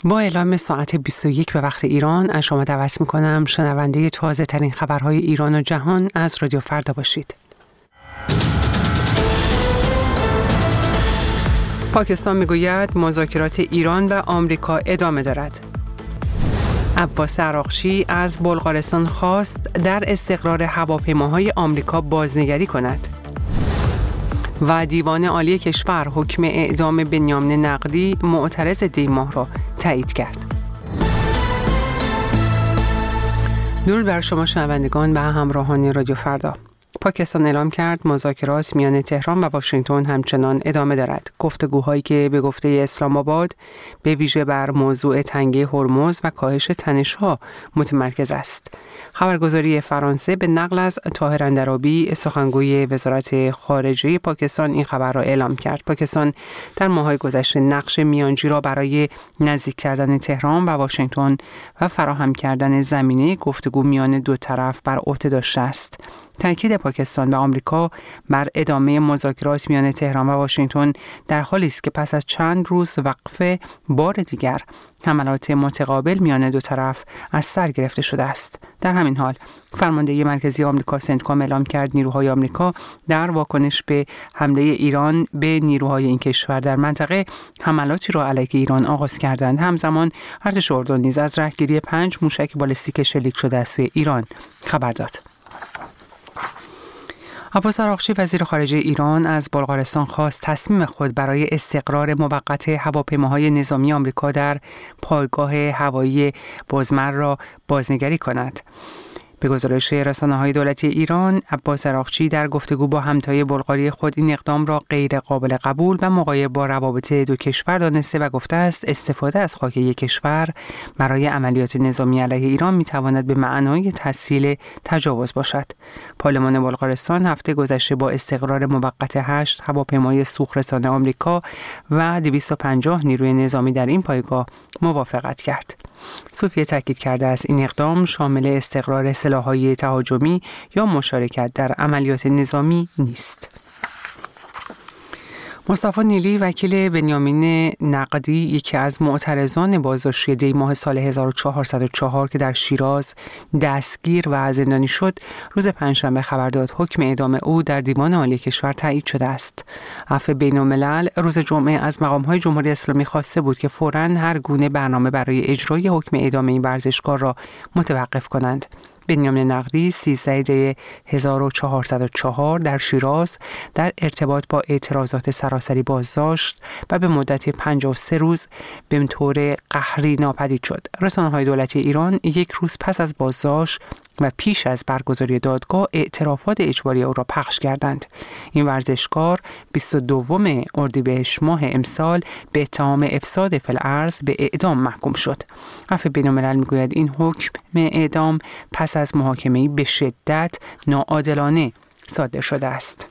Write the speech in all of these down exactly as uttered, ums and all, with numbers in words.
با اعلام ساعت بیست و یک به وقت ایران از شما دعوت می‌کنم شنونده تازه ترین خبرهای ایران و جهان از رادیو فردا باشید. پاکستان میگوید مذاکرات ایران و آمریکا ادامه دارد. عباس عراقچی از بلغارستان خواست در استقرار هواپیماهای آمریکا بازنگری کند. و دیوان عالی کشور حکم اعدام بنیامین نقدی معترض دی ماه را تایید کرد. درود بر شما شنوندگان و همراهان رادیو فردا. پاکستان اعلام کرد مذاکرات میان تهران و واشنگتن همچنان ادامه دارد. گفتگوهایی که به گفته اسلام آباد به ویژه بر موضوع تنگه هرمز و کاهش تنش‌ها متمرکز است. خبرگزاری فرانسه به نقل از طاهر اندرابی سخنگوی وزارت خارجه پاکستان این خبر را اعلام کرد. پاکستان در ماه‌های گذشته نقش میانجی را برای نزدیک کردن تهران و واشنگتن و فراهم کردن زمینه گفتگو میان دو طرف بر عهده داشته است. تاکید پاکستان و آمریکا بر ادامه مذاکرات میان تهران و واشنگتن در حالی است که پس از چند روز وقفه بار دیگر حملات متقابل میان دو طرف از سر گرفته شده است. در همین حال فرمانده مرکزی آمریکا سنتکام اعلام کرد نیروهای آمریکا در واکنش به حمله ایران به نیروهای این کشور در منطقه حملاتی را علیه ایران آغاز کردند. همزمان ارتش اردن نیز از رهگیری پنج موشک بالستیک شلیک شده از سوی ایران خبر داد. عباس عراقچی وزیر خارجه ایران از بلغارستان خواست تصمیم خود برای استقرار موقت هواپیماهای نظامی آمریکا در پایگاه هوایی بزمر را بازنگری کند. به گزارش رسانه‌های دولتی ایران، عباس عراقچی در گفتگو با همتای بلغاری خود این اقدام را غیر قابل قبول و مغایر با روابط دو کشور دانسته و گفته است استفاده از خاک یک کشور برای عملیات نظامی علیه ایران می‌تواند به معنای تسهیل تجاوز باشد. پارلمان بلغارستان هفته گذشته با استقرار موقت هشت هواپیمای سوخت‌رسان آمریکا و دویست و پنجاه نیروی نظامی در این پایگاه موافقت کرد. صوفیه تاکید کرده است این اقدام شامل استقرار سلاح‌های تهاجمی یا مشارکت در عملیات نظامی نیست. مصطفی نیلی وکیل بنیامین نقدی یکی از معترضان بازداشتی دی ماه سال هزار و چهارصد و چهار که در شیراز دستگیر و زندانی شد روز پنجشنبه خبر داد حکم اعدام او در دیوان عالی کشور تایید شده است. عفو بین‌الملل روز جمعه از مقام‌های جمهوری اسلامی خواسته بود که فوراً هر گونه برنامه برای اجرای حکم اعدام این ورزشکار را متوقف کنند. بنیامین نقدی سیزده دی هزار و چهارصد و چهار در شیراز در ارتباط با اعتراضات سراسری بازداشت و به مدت پنجاه و سه روز به طور قهری ناپدید شد. رسانه‌های دولتی ایران یک روز پس از بازداشت و پیش از برگزاری دادگاه اعترافات اجباری او را پخش کردند. این ورزشکار بیست و دوم اردیبهشت ماه امسال به اتهام افساد فی الارض به اعدام محکوم شد. عفو بین‌الملل میگوید این حکم اعدام پس از محاکمه‌ای به شدت ناعادلانه صادر شده است.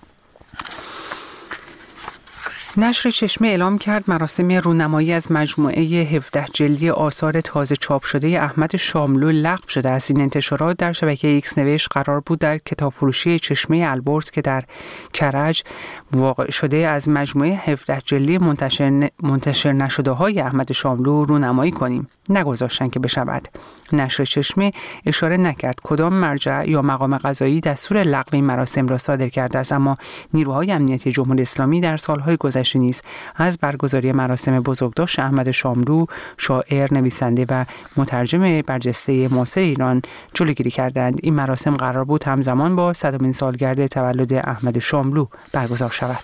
نشر چشمه اعلام کرد مراسم رونمایی از مجموعه هفده جلدی آثار تازه چاپ شده احمد شاملو لغو شده است. این انتشارات در شبکه ایکس نوشت قرار بود در کتاب فروشی چشمه البرز که در کرج واقع شده از مجموعه هفده جلدی منتشر, منتشر نشده های احمد شاملو رونمایی کنیم. نگذاشتن که بشود. نشر چشمه اشاره نکرد کدام مرجع یا مقام قضایی دستور لغو این مراسم را صادر کرده است، اما نیروهای امنیتی جمهوری اسلامی در سالهای گذشته نیز از برگزاری مراسم بزرگداشت احمد شاملو شاعر، نویسنده و مترجم برجسته معاصر ایران جلوگیری کردند. این مراسم قرار بود همزمان با صدمین سالگرد تولد احمد شاملو برگزار شود.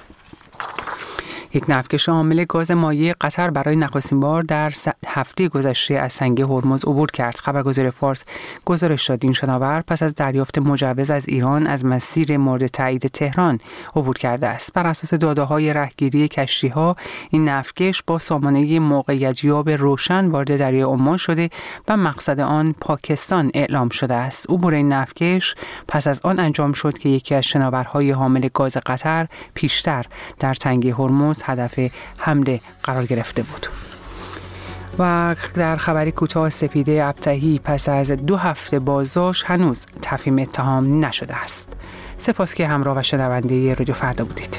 یک نفتکش حامل گاز مایع قطر برای نخستین بار در هفته گذشته از تنگه هرمز عبور کرد. خبرگزاری فارس گزارش داد این شناور پس از دریافت مجوز از ایران از مسیر مورد تایید تهران عبور کرده است. بر اساس داده‌های رهگیری کشتی‌ها این نفتکش با سامانه موقعیت‌یاب روشن وارد دریای عمان شده و مقصد آن پاکستان اعلام شده است. عبور این نفتکش پس از آن انجام شد که یکی از شناورهای حامل گاز قطر پیشتر در تنگه هرمز هدف حمله قرار گرفته بود. و در خبری کوتاه سپیده ابطحی پس از دو هفته بازداشت هنوز تفهیم اتهام نشده است. سپاس که همراه و شنونده رادیو فردا بودید.